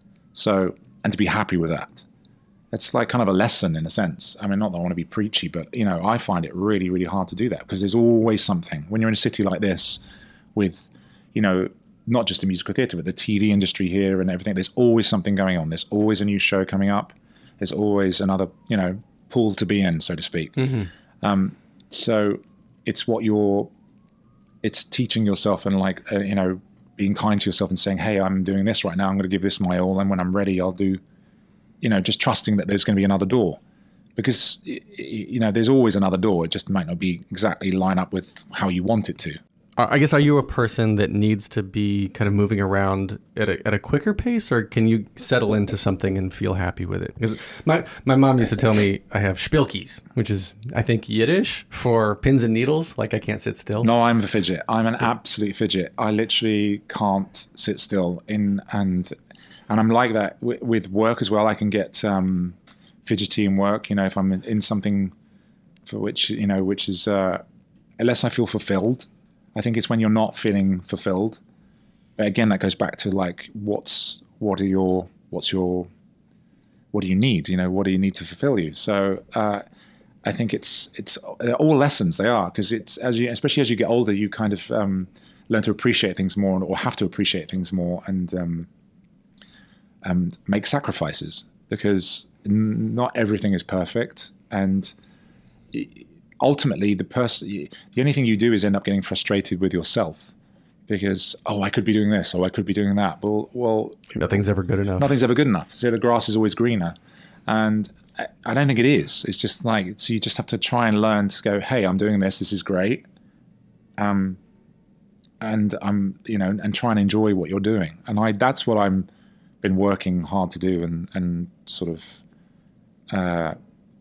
So, and to be happy with that. It's like kind of a lesson in a sense. I mean, not that I want to be preachy, but, you know, I find it really, really hard to do that because there's always something. When you're in a city like this with, you know, not just the musical theatre, but the T V industry here and everything, there's always something going on. There's always a new show coming up. There's always another, you know, pool to be in, so to speak. Mm-hmm. Um, so it's what you're, it's teaching yourself and like, uh, you know, being kind to yourself and saying, hey, I'm doing this right now. I'm going to give this my all. And when I'm ready, I'll do, you know, just trusting that there's going to be another door. Because, you know, there's always another door. It just might not be exactly line up with how you want it to. I guess, are you a person that needs to be kind of moving around at a, at a quicker pace, or can you settle into something and feel happy with it? Because my, my mom used to tell me I have spielkies, which is, I think, Yiddish for pins and needles. Like I can't sit still. No, I'm a fidget. I'm an absolute fidget. I literally can't sit still. In and and I'm like that w- with work as well. I can get um, fidgety in work. You know, if I'm in, in something for which, you know, which is, uh, unless I feel fulfilled. I think it's when you're not feeling fulfilled. But again, that goes back to like, what's, what are your, what's your, what do you need? You know, what do you need to fulfill you? So uh, I think it's, it's they're all lessons. They are, because it's, as you, especially as you get older, you kind of um, learn to appreciate things more, or have to appreciate things more, and um, and make sacrifices, because not everything is perfect. And it, ultimately, the person, the only thing you do is end up getting frustrated with yourself because, oh, I could be doing this, or I could be doing that. Well, well, nothing's ever good enough. Nothing's ever good enough. So the grass is always greener, and I, I don't think it is. It's just like, so you just have to try and learn to go, hey, I'm doing this. This is great, um, and I'm, you know, and try and enjoy what you're doing. And I, that's what I'm been working hard to do, and and sort of. Uh,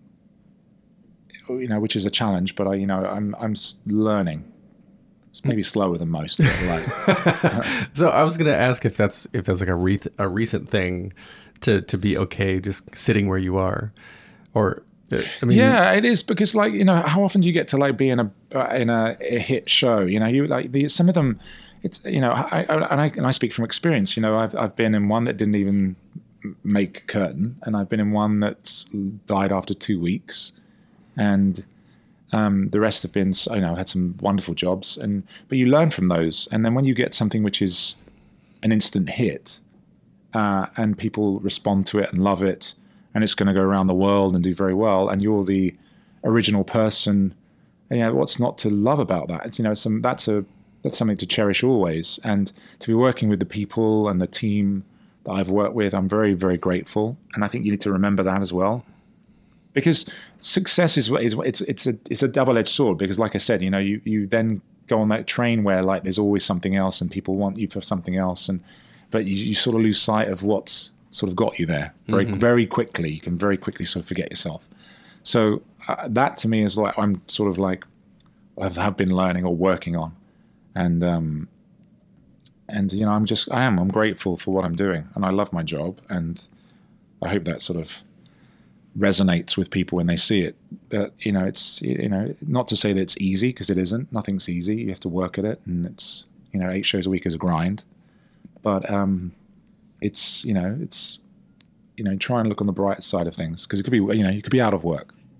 you know, which is a challenge, but I, you know, I'm, I'm learning. It's maybe slower than most. But like, so I was going to ask if that's, if that's like a re- a recent thing to, to be okay just sitting where you are, or, I mean, yeah, it is, because like, you know, how often do you get to like be in a, uh, in a, a hit show? You know, you like the, some of them, it's, you know, I, I, and I, and I speak from experience, you know, I've, I've been in one that didn't even make curtain, and I've been in one that's died after two weeks. And um, the rest have been, you know, had some wonderful jobs, and but you learn from those. And then when you get something which is an instant hit, uh, and people respond to it and love it, and it's going to go around the world and do very well, and you're the original person, you know, what's not to love about that? It's, you know, some that's a that's something to cherish always. And to be working with the people and the team that I've worked with, I'm very, very grateful. And I think you need to remember that as well. Because success is, is it's it's a it's a double-edged sword. Because like I said, you know, you, you then go on that train where like there's always something else, and people want you for something else, and but you, you sort of lose sight of what's sort of got you there very mm-hmm. very quickly. You can very quickly sort of forget yourself. So uh, that to me is like I'm sort of like I have been learning or working on, and um, and you know I'm just I am I'm grateful for what I'm doing, and I love my job, and I hope that sort of resonates with people when they see it. But you know, it's, you know, not to say that it's easy, because it isn't. Nothing's easy. You have to work at it, and it's, you know, eight shows a week is a grind. But um, it's, you know, it's, you know, try and look on the bright side of things, because it could be, you know, you could be out of work,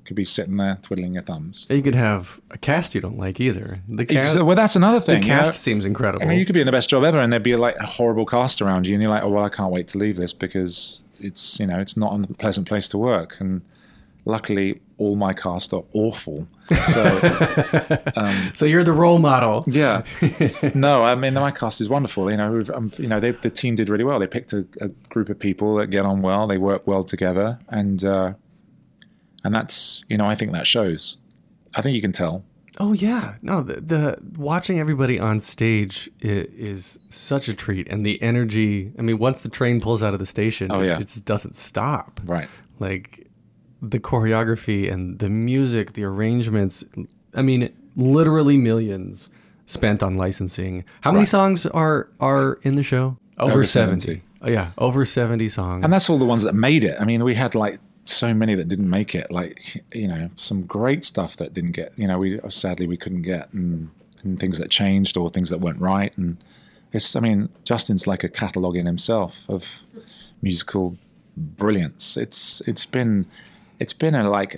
Could be sitting there twiddling your thumbs. You could have a cast you don't like either. The cast, Exa- well, that's another thing. the you know? cast seems incredible. I mean, you could be in the best job ever, and there'd be like a horrible cast around you, and you're like, oh well, I can't wait to leave this because it's you know it's not a pleasant place to work. And luckily, all my cast are awful. So, um, so you're the role model. yeah, no, I mean my cast is wonderful. You know, we've, um, you know, they, the team did really well. They picked a, a group of people that get on well. They work well together, and. Uh, And that's, you know, I think that shows. I think you can tell. Oh yeah, no, the, the watching everybody on stage is, is such a treat, and the energy. I mean, once the train pulls out of the station, Oh, yeah. it just doesn't stop. Right. Like the choreography and the music, the arrangements. I mean, literally millions spent on licensing. How many Right. songs are are in the show? Over, Over seventy. seventy. Oh yeah, over seventy songs. And that's all the ones that made it. I mean, we had like so many that didn't make it. Like, you know, some great stuff that didn't get, you know, we sadly we couldn't get, and, and things that changed or things that weren't right. And it's, I mean, Justin's like a catalogue in himself of musical brilliance. It's it's been it's been a like,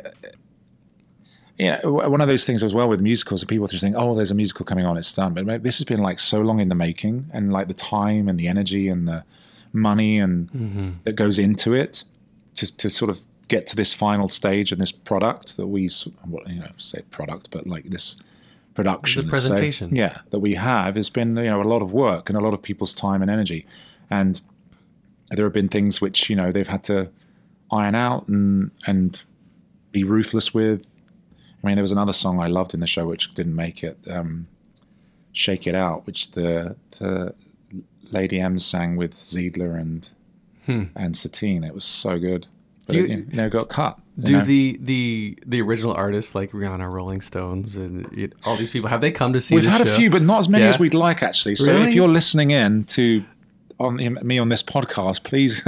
you know, one of those things as well with musicals. People just think, oh, there's a musical coming on, it's done. But this has been like so long in the making, and like the time and the energy and the money and Mm-hmm. that goes into it to to sort of get to this final stage and this product that we, well, you know, say product, but like this production, The let's say, presentation. yeah, that we have has been, you know, a lot of work and a lot of people's time and energy, and there have been things which, you know, they've had to iron out and and be ruthless with. I mean, there was another song I loved in the show which didn't make it, um, "Shake It Out," which the the Lady M sang with Ziedler and Hmm. and Satine. It was so good. But Do it, you- you know, got cut. you Do know? the, the the original artists like Rihanna, Rolling Stones, and it, all these people, have they come to see We've the had show? a few, but not as many Yeah? as we'd like, actually. So Really? if you're listening in to on me on this podcast, please,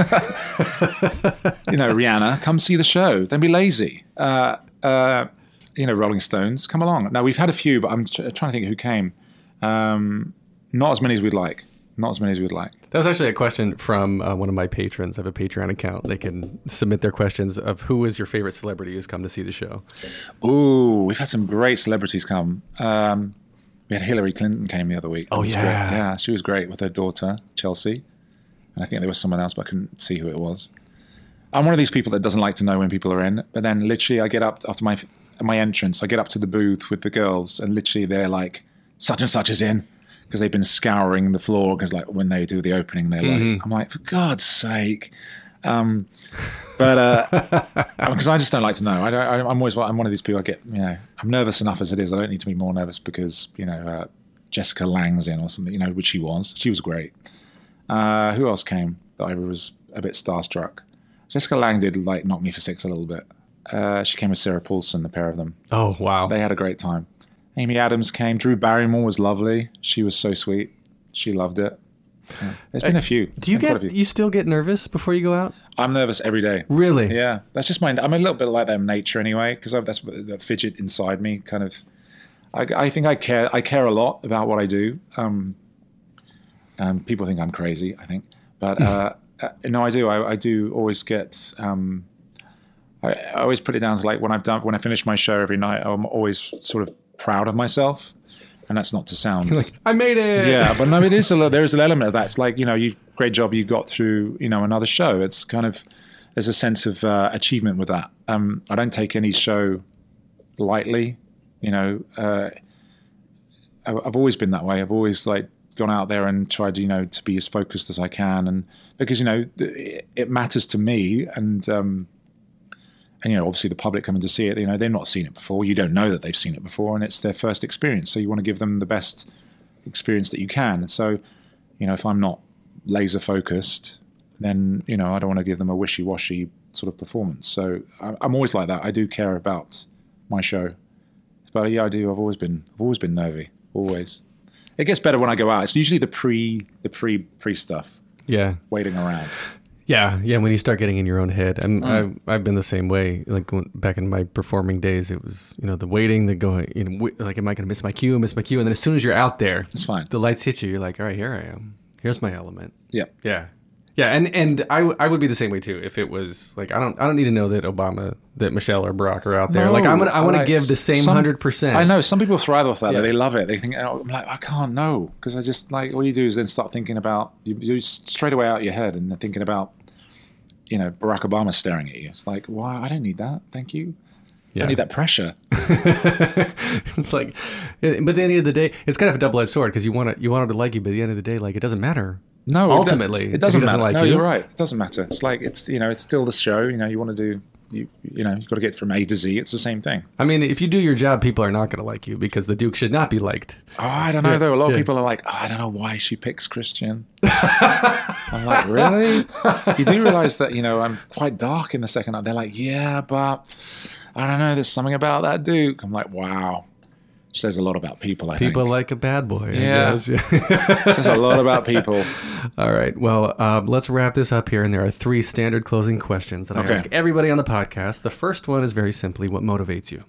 you know, Rihanna, come see the show. Don't be lazy. Uh, uh, you know, Rolling Stones, come along. Now, we've had a few, but I'm tr- trying to think who came. Um, not as many as we'd like. Not as many as we'd like. That was actually a question from uh, one of my patrons. I have a Patreon account. They can submit their questions of who is your favorite celebrity who's come to see the show. Ooh, we've had some great celebrities come. Um, we had Hillary Clinton came the other week. Oh, It was yeah. great. Yeah, she was great with her daughter, Chelsea. And I think there was someone else, but I couldn't see who it was. I'm one of these people that doesn't like to know when people are in. But then literally I get up after my my entrance, I get up to the booth with the girls, and literally they're like, such and such is in. Because they've been scouring the floor, because like when they do the opening, they're Mm-hmm. like, I'm like, for God's sake. Um, but because I just don't like to know. I don't, I, I'm always I'm one of these people. I get, you know, I'm nervous enough as it is. I don't need to be more nervous because, you know, uh, Jessica Lange's in or something, you know, which she was. She was great. Uh, who else came that I was a bit starstruck? Jessica Lange did like knock me for six a little bit. Uh, she came with Sarah Paulson, the pair of them. Oh, wow. They had a great time. Amy Adams came. Drew Barrymore was lovely. She was so sweet. She loved it. Yeah. There's been a few. Do you Been quite get, a few. you still get nervous before you go out? I'm nervous every day. Really? Yeah, that's just my. I'm a little bit like that in nature anyway, because that's the fidget inside me. Kind of, I, I think I care. I care a lot about what I do. Um, um, people think I'm crazy. I think, but uh, uh, no, I do. I, I do always get. Um, I, I always put it down to like when I've done when I finish my show every night. I'm always sort of proud of myself, and that's not to sound. Like, I made it. Yeah, but no, it is a little, there is an element of that. It's like, you know, you great job you got through, you know, another show. It's kind of, there's a sense of uh, achievement with that. Um, I don't take any show lightly, you know. Uh, I, I've always been that way. I've always like gone out there and tried, you know, to be as focused as I can, and because you know it, it matters to me, and um, and you know, obviously the public coming to see it, you know, they've not seen it before. You don't know that they've seen it before, and it's their first experience. So you want to give them the best experience that you can. And so, you know, if I'm not laser focused, then, you know, I don't want to give them a wishy-washy sort of performance. So I, I'm always like that. I do care about my show. But yeah, I do. I've always been, I've always been nervy. Always. It gets better when I go out. It's usually the pre, the pre, pre stuff. Yeah. Waiting around. Yeah, yeah. When you start getting in your own head, I'm, Mm. I've I've been the same way. Like when, back in my performing days, it was you know the waiting, the going, you know, w- like am I going to miss my cue, miss my cue, and then as soon as you're out there, It's fine. the lights hit you. You're like, all right, here I am. Here's my element. Yeah. Yeah, Yeah, and, and I, w- I would be the same way too if it was like I don't I don't need to know that Obama, that Michelle or Barack are out there. No, like I'm gonna I want like, to give the same some- hundred percent. I know some people thrive off that. Yeah. They love it. They think, oh, I'm like, I can't know because I just like all you do is then start thinking about you, you straight away out your head and then thinking about, you know, Barack Obama staring at you. It's like, why? I don't need that. Thank you. I Yeah. don't need that pressure. It's like, but at the end of the day, it's kind of a double edged sword because you want to you want him to like you, but at the end of the day, like it doesn't matter. No, ultimately, it, do- it if doesn't he matter. like no, you. you're right. It doesn't matter. It's like it's you know, it's still the show. You know, you want to do you you know, you've got to get from A to Z. It's the same thing. I mean, if you do your job, people are not going to like you because the Duke should not be liked. Oh, I don't know Yeah, though. A lot yeah. of people are like, oh, I don't know why she picks Christian. I'm like, really? You do realize that you know I'm quite dark in the second act. They're like, yeah, but I don't know. There's something about that Duke. I'm like, wow. Says a lot about people. I People think. like a bad boy. I Yeah. guess. Yeah. Says a lot about people. All right. Well, um, let's wrap this up here. And there are three standard closing questions that I Okay. ask everybody on the podcast. The first one is very simply, what motivates you?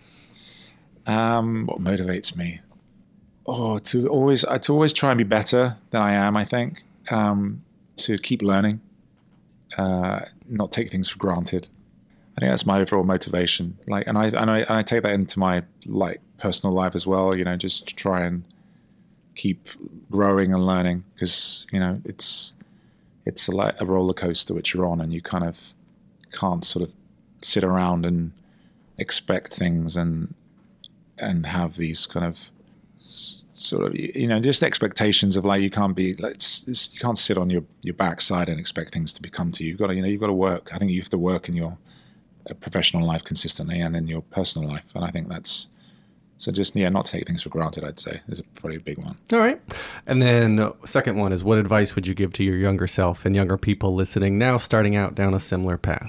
Um, what motivates me? Oh, to always, uh, to always try and be better than I am. I think um, to keep learning, uh, not take things for granted. I think that's my overall motivation. Like, and I and I and I take that into my like personal life as well. You know, just to try and keep growing and learning because you know it's it's a, like a roller coaster which you're on, and you kind of can't sort of sit around and expect things and and have these kind of s- sort of you know just expectations of like you can't be like it's, it's, you can't sit on your your backside and expect things to become to you. You've got to you know you've got to work. I think you have to work in your professional life consistently and in your personal life, and I think that's so just yeah not take things for granted. I'd say is a pretty big one. All right. And then uh, second one is, what advice would you give to your younger self and younger people listening now starting out down a similar path?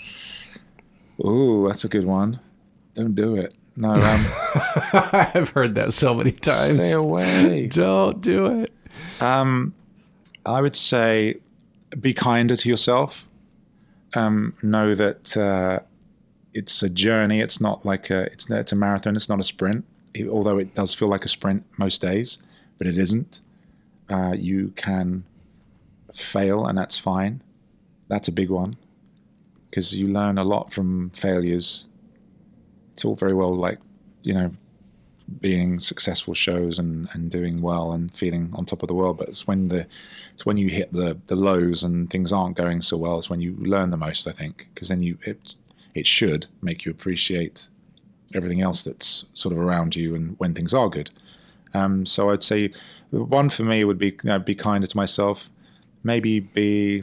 Ooh, that's a good one. Don't do it. No, um, I've heard that so many times. stay away. Don't do it. Um, I would say be kinder to yourself. Um, know that uh, it's a journey. It's not like a, it's, it's a marathon. It's not a sprint, it, although it does feel like a sprint most days, but it isn't. Uh, you can fail, and that's fine. That's a big one because you learn a lot from failures. It's all very well, like, you know, being successful shows and, and doing well and feeling on top of the world, but it's when the it's when you hit the the lows and things aren't going so well, it's when you learn the most, I think, because then you it it should make you appreciate everything else that's sort of around you and when things are good. Um, so I'd say one for me would be you know, be kinder to myself, maybe be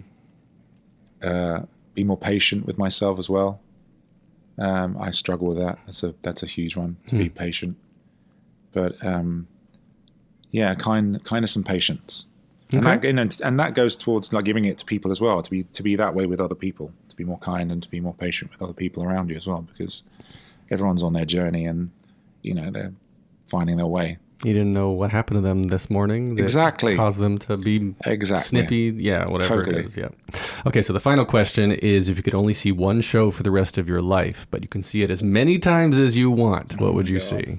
uh, be more patient with myself as well. Um, I struggle with that. That's a that's a huge one, to be patient. But um, yeah, kind kindness and patience, and Okay. that and, then- and that goes towards like giving it to people as well. To be to be that way with other people, to be more kind and to be more patient with other people around you as well, because everyone's on their journey and you know they're finding their way. You didn't know what happened to them this morning that Exactly. caused them to be Exactly. snippy. Yeah, whatever Totally. it is. Yeah. Okay, so the final question is, if you could only see one show for the rest of your life, but you can see it as many times as you want, what would you see?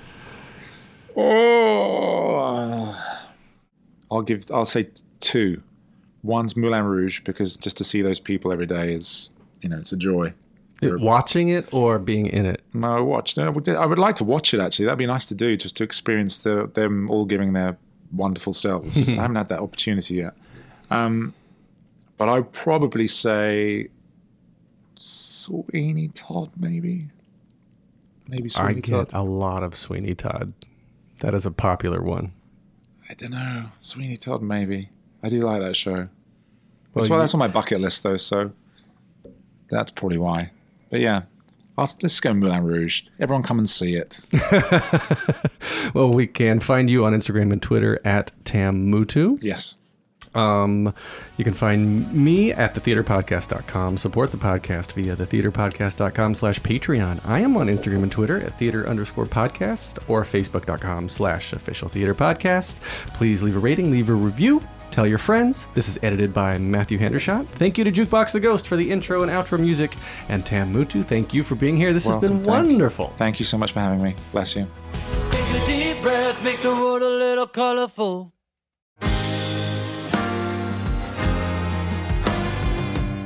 Oh, I'll give. I'll say two. One's Moulin Rouge because just to see those people every day is, you know, it's a joy. Watching it or being in it? No, I watched. I would, I would like to watch it actually. That'd be nice to do, just to experience the, them all giving their wonderful selves. I haven't had that opportunity yet. Um, but I'd probably say Sweeney Todd, maybe. Maybe I Sweeney get Todd. a lot of Sweeney Todd. That is a popular one. I don't know. Sweeney Todd, maybe. I do like that show. Well, That's why you- that's on my bucket list, though. So that's probably why. But yeah, I'll, let's go Moulin Rouge. Everyone come and see it. Well, we can find you on Instagram and Twitter at Tam Mutu. Yes. Um, you can find me at the theater podcast dot com. Support the podcast via the theater podcast dot com slash Patreon. I am on Instagram and Twitter at theater underscore podcast or facebook dot com slash official theater podcast. Please leave a rating, leave a review. Tell your friends. This is edited by Matthew Hendershot. Thank you to Jukebox the Ghost for the intro and outro music. And Tam Mutu, thank you for being here. This Welcome. has been Thank- wonderful. Thank you so much for having me. Bless you. Take a deep breath, make the world a little colorful.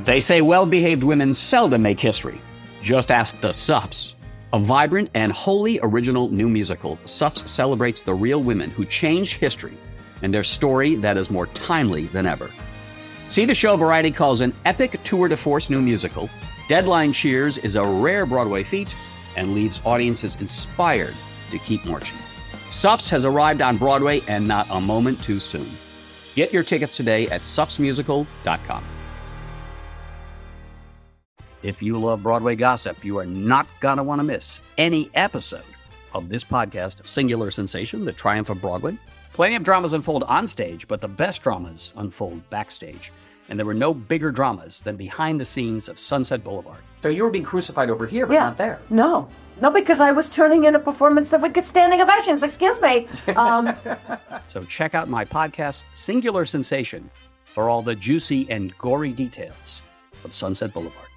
They say well-behaved women seldom make history. Just ask the Suffs. A vibrant and wholly original new musical, Suffs celebrates the real women who changed history and their story that is more timely than ever. See the show Variety calls an epic tour de force new musical. Deadline cheers is a rare Broadway feat and leaves audiences inspired to keep marching. Suffs has arrived on Broadway and not a moment too soon. Get your tickets today at suffs musical dot com. If you love Broadway gossip, you are not going to want to miss any episode of this podcast, Singular Sensation, The Triumph of Broadway. Plenty of dramas unfold on stage, but the best dramas unfold backstage. And there were no bigger dramas than behind the scenes of Sunset Boulevard. So you were being crucified over here, but yeah. not there. No. No, because I was turning in a performance that would get standing ovations. Excuse me. Um, so check out my podcast, Singular Sensation, for all the juicy and gory details of Sunset Boulevard.